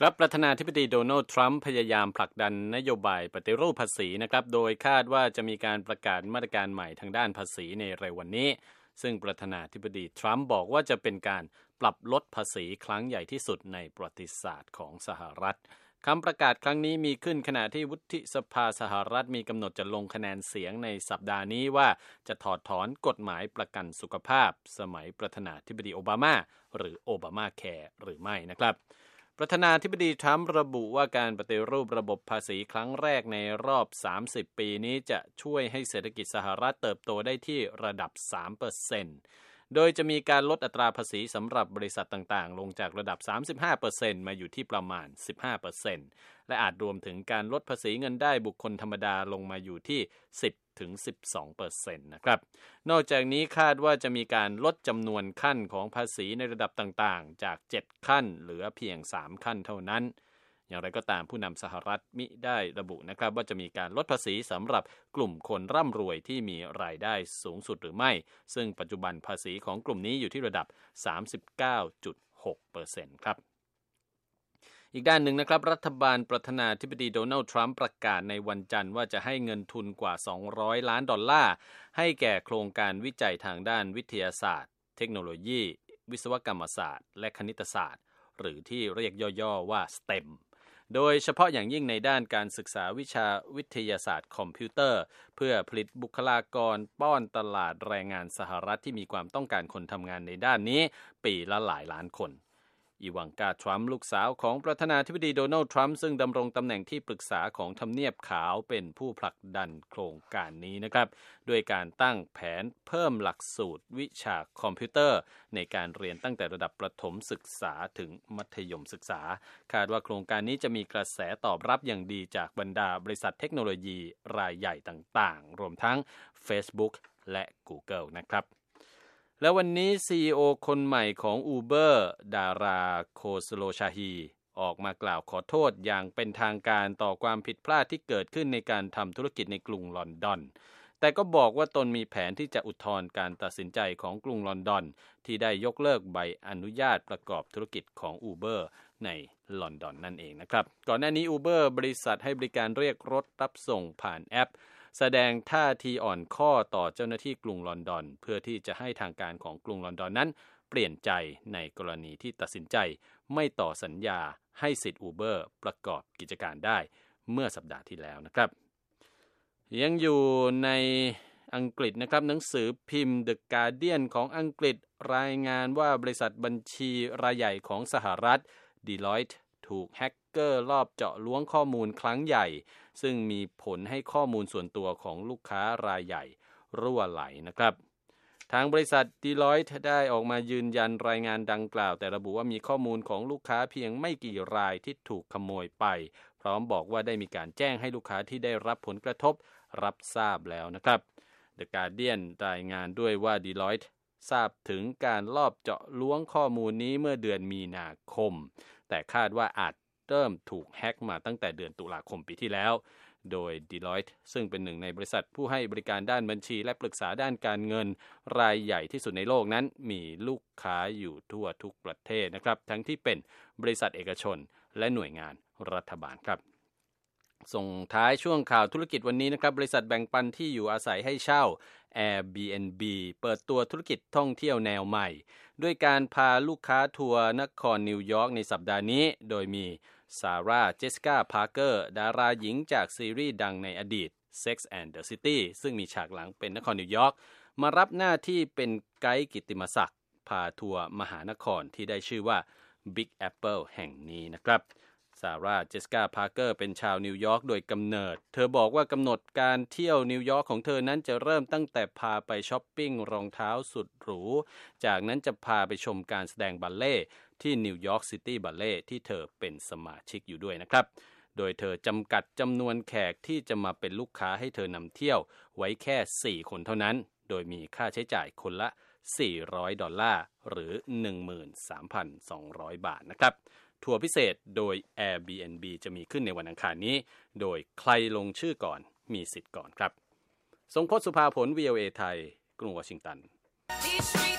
ครับประธานาธิบดีโดนัลด์ทรัมป์พยายามผลักดันนโยบายปฏิรูปภาษีนะครับโดยคาดว่าจะมีการประกาศมาตรการใหม่ทางด้านภาษีในเร็ววันนี้ซึ่งประธานาธิบดีทรัมป์บอกว่าจะเป็นการปรับลดภาษีครั้งใหญ่ที่สุดในประวัติศาสตร์ของสหรัฐคำประกาศครั้งนี้มีขึ้นขณะที่วุฒิสภาสหรัฐมีกำหนดจะลงคะแนนเสียงในสัปดาห์นี้ว่าจะถอดถอนกฎหมายประกันสุขภาพสมัยประธานาธิบดีโอบามาหรือโอบามาแคร์หรือไม่นะครับประธานาธิบดีทรัมป์ระบุว่าการปฏิรูประบบภาษีครั้งแรกในรอบ30ปีนี้จะช่วยให้เศรษฐกิจสหรัฐเติบโตได้ที่ระดับ 3%โดยจะมีการลดอัตราภาษีสำหรับบริษัทต่างๆลงจากระดับ 35% มาอยู่ที่ประมาณ 15% และอาจรวมถึงการลดภาษีเงินได้บุคคลธรรมดาลงมาอยู่ที่ 10-12% นะครับนอกจากนี้คาดว่าจะมีการลดจำนวนขั้นของภาษีในระดับต่างๆจาก7ขั้นเหลือเพียง3ขั้นเท่านั้นอย่างไรก็ตามผู้นำสหรัฐมิได้ระบุนะครับว่าจะมีการลดภาษีสำหรับกลุ่มคนร่ำรวยที่มีรายได้สูงสุดหรือไม่ซึ่งปัจจุบันภาษีของกลุ่มนี้อยู่ที่ระดับ 39.6% ครับอีกด้านหนึ่งนะครับรัฐบาลประธานาธิบดีโดนัลด์ทรัมป์ประกาศในวันจันทร์ว่าจะให้เงินทุนกว่า$200 ล้านให้แก่โครงการวิจัยทางด้านวิทยาศาสตร์เทคโนโลยีวิศวกรรมศาสตร์และคณิตศาสตร์หรือที่เรียกย่อๆว่า STEM โดยเฉพาะอย่างยิ่งในด้านการศึกษาวิชาวิทยาศาสตร์คอมพิวเตอร์เพื่อผลิตบุคลากรป้อนตลาดแรงงานสหรัฐที่มีความต้องการคนทำงานในด้านนี้ปีละหลายล้านคนอีวังกาทรัมป์ลูกสาวของประธานาธิบดีโดนัลด์ทรัมป์ซึ่งดำรงตำแหน่งที่ปรึกษาของทำเนียบขาวเป็นผู้ผลักดันโครงการนี้นะครับด้วยการตั้งแผนเพิ่มหลักสูตรวิชาคอมพิวเตอร์ในการเรียนตั้งแต่ระดับประถมศึกษาถึงมัธยมศึกษาคาดว่าโครงการนี้จะมีกระแสตอบรับอย่างดีจากบรรดาบริษัทเทคโนโลยีรายใหญ่ต่างๆรวมทั้ง Facebook และ Google นะครับแล้ววันนี้ CEO คนใหม่ของ Uber ดาราโคสโลชาฮีออกมากล่าวขอโทษอย่างเป็นทางการต่อความผิดพลาดที่เกิดขึ้นในการทำธุรกิจในกรุงลอนดอนแต่ก็บอกว่าตนมีแผนที่จะอุทธรณ์การตัดสินใจของกรุงลอนดอนที่ได้ยกเลิกใบอนุญาตประกอบธุรกิจของ Uber ในลอนดอนนั่นเองนะครับก่อนหน้านี้ Uber บริษัทให้บริการเรียกรถรับส่งผ่านแอปแสดงท่าทีอ่อนข้อต่อเจ้าหน้าที่กรุงลอนดอนเพื่อที่จะให้ทางการของกรุงลอนดอนนั้นเปลี่ยนใจในกรณีที่ตัดสินใจไม่ต่อสัญญาให้สิทธิ์ Uber ประกอบกิจการได้เมื่อสัปดาห์ที่แล้วนะครับยังอยู่ในอังกฤษนะครับหนังสือพิมพ์ The Guardian ของอังกฤษรายงานว่าบริษัทบัญชีรายใหญ่ของสหรัฐ Deloitte ถูกแฮกเกอร์ลอบเจาะล้วงข้อมูลครั้งใหญ่ซึ่งมีผลให้ข้อมูลส่วนตัวของลูกค้ารายใหญ่รั่วไหลนะครับทางบริษัท Deloitte ได้ออกมายืนยันรายงานดังกล่าวแต่ระบุว่ามีข้อมูลของลูกค้าเพียงไม่กี่รายที่ถูกขโมยไปพร้อมบอกว่าได้มีการแจ้งให้ลูกค้าที่ได้รับผลกระทบรับทราบแล้วนะครับ The Guardian รายงานด้วยว่า Deloitte ทราบถึงการลอบเจาะล้วงข้อมูลนี้เมื่อเดือนมีนาคมแต่คาดว่าอาจเริ่มถูกแฮ็กมาตั้งแต่เดือนตุลาคมปีที่แล้วโดย Deloitte ซึ่งเป็นหนึ่งในบริษัทผู้ให้บริการด้านบัญชีและปรึกษาด้านการเงินรายใหญ่ที่สุดในโลกนั้นมีลูกค้าอยู่ทั่วทุกประเทศนะครับทั้งที่เป็นบริษัทเอกชนและหน่วยงานรัฐบาลครับส่งท้ายช่วงข่าวธุรกิจวันนี้นะครับบริษัทแบ่งปันที่อยู่อาศัยให้เช่า Airbnb เปิดตัวธุรกิจท่องเที่ยวแนวใหม่ด้วยการพาลูกค้าทัวร์นครนิวยอร์กในสัปดาห์นี้โดยมีซาร่า เจสสิก้า พาร์เกอร์ดาราหญิงจากซีรีส์ดังในอดีต Sex and the City ซึ่งมีฉากหลังเป็นนครนิวยอร์กมารับหน้าที่เป็นไกด์กิตติมศักดิ์พาทัวร์มหานครที่ได้ชื่อว่า Big Apple แห่งนี้นะครับซาร่า เจสสิก้า พาร์เกอร์เป็นชาวนิวยอร์กโดยกำเนิดเธอบอกว่ากำหนดการเที่ยวนิวยอร์กของเธอนั้นจะเริ่มตั้งแต่พาไปช้อปปิ้งรองเท้าสุดหรูจากนั้นจะพาไปชมการแสดงบัลเล่ที่นิวยอร์กซิตี้บัลเล่ที่เธอเป็นสมาชิกอยู่ด้วยนะครับโดยเธอจำกัดจำนวนแขกที่จะมาเป็นลูกค้าให้เธอนำเที่ยวไว้แค่4คนเท่านั้นโดยมีค่าใช้จ่ายคนละ$400หรือ 13,200 บาทนะครับทัวร์พิเศษโดย Airbnb จะมีขึ้นในวันอังคารนี้โดยใครลงชื่อก่อนมีสิทธิ์ก่อนครับทรงพจน์ สุภาผล VOA ไทยกรุงวอชิงตัน